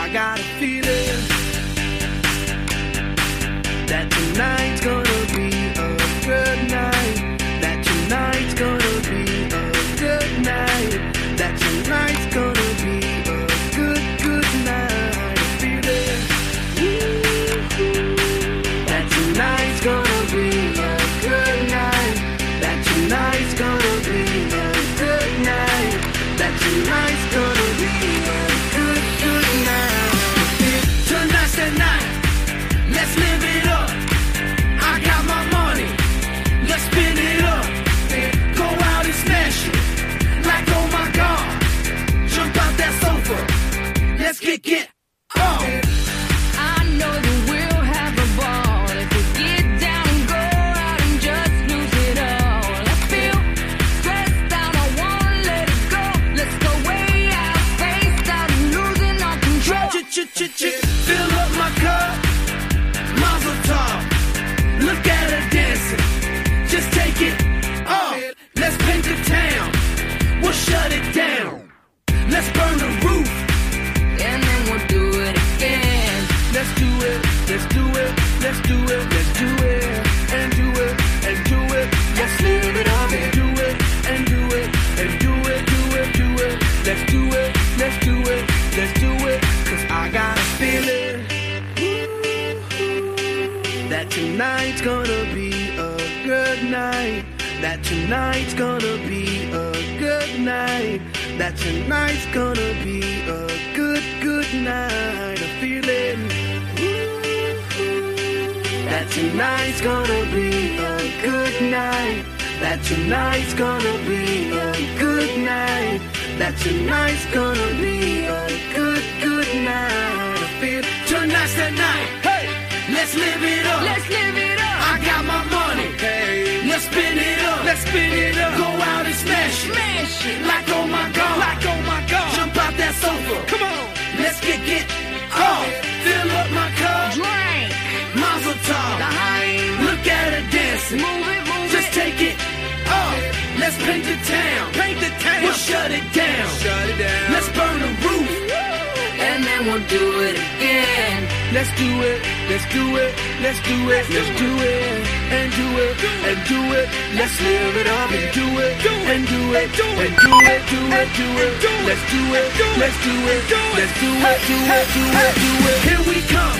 I got a feeling that tonight's gonna be a good night. That tonight's gonna be a good night. That tonight's gonna be a good night. A feeling that tonight's gonna be a good night. That tonight's gonna be a good night. That tonight's gonna be a good night. Tonight's the night. Let's live it up. I got my money. Let's spin it up. Go out and smash it. Like, oh my God. Jump out that sofa. Let's get up. I know that we'll have a ball if we get down and go out and just lose it all. I feel stressed out, I wanna let it go. Let's go way out, spaced out, and losing our control. Fill up my cup. Mazel tov. Look at her dancing. Just take it off. Let's paint the town. We'll shut it down. Let's burn the roof. And then we'll do it again. Let's do it. Let's do it. Let's do it. Let's do it. And do it. And do it. Let's live it up. And do it. And do it. And do it. Do it. Do it. Let's do it. Let's do it. Let's do it. 'Cause I got a feeling that tonight's gonna be a good night. That tonight's gonna be a good night. That tonight's gonna be a good night. A feeling that tonight's gonna be a good night. That tonight's gonna be a good night. That tonight's gonna be a good night. I feel tonight's the night. Hey, let's live it up. Let's live it up. I got my money. Hey, let's spin it up. Let's spin it up. Go out and smash it. Smash it. Like, oh my God. Like, oh my God. Jump out that sofa. Come on. Let's get off. Fill up my cup. Drink. Mazel tov. Look at her dancing. Move it. Just take it off. Let's paint the town. Paint the town. We'll shut it down. Shut it down. Let's burn the roof. And then we'll do it again. Let's do it. Let's do it. Let's do it. Let's do it. And do it. And do it. Let's live it up and do it. And do it. And do it. Do it. Do it. Let's do it. Let's do it. Let's do it. Do it. Do it. Do it. Here we come.